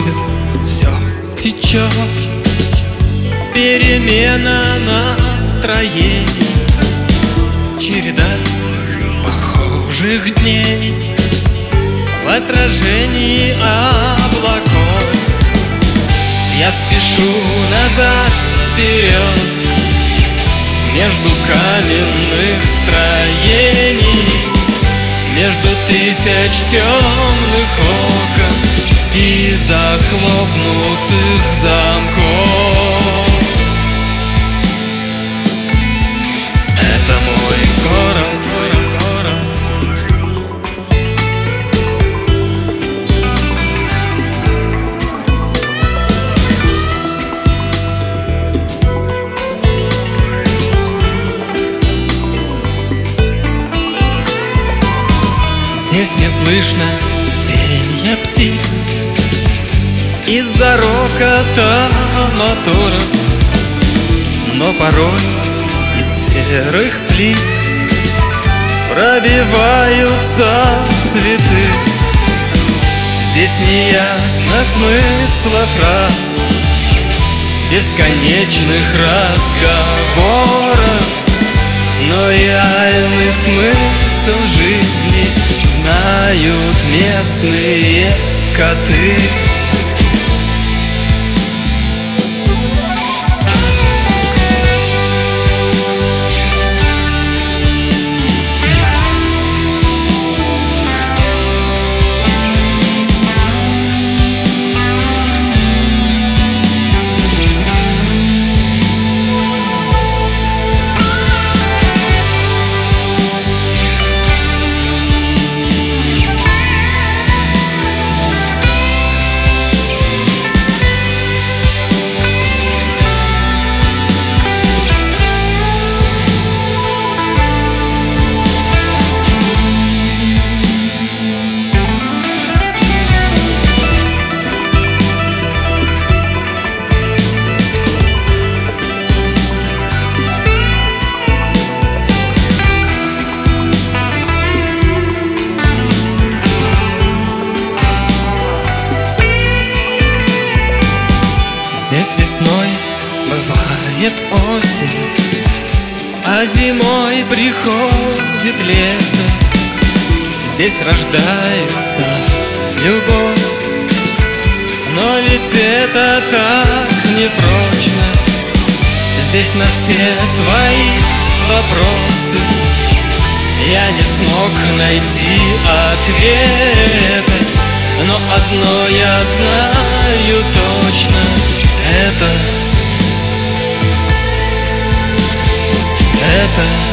проходит, все течет. Перемена настроений, череда похожих дней в отражении облаков. Я спешу назад, вперед, между каменных строений, между тысяч темных окон и захлопнутых замков. Это мой город, мой город. Здесь не слышно пенья птиц из-за рокота моторов, но порой из серых плит пробиваются цветы. Здесь неясно смысла фраз, бесконечных разговоров, но реальный смысл жизни знают местные коты. Здесь весной бывает осень, а зимой приходит лето. Здесь рождается любовь, но ведь это так непрочно. Здесь на все свои вопросы я не смог найти ответа, но одно я знаю точно: это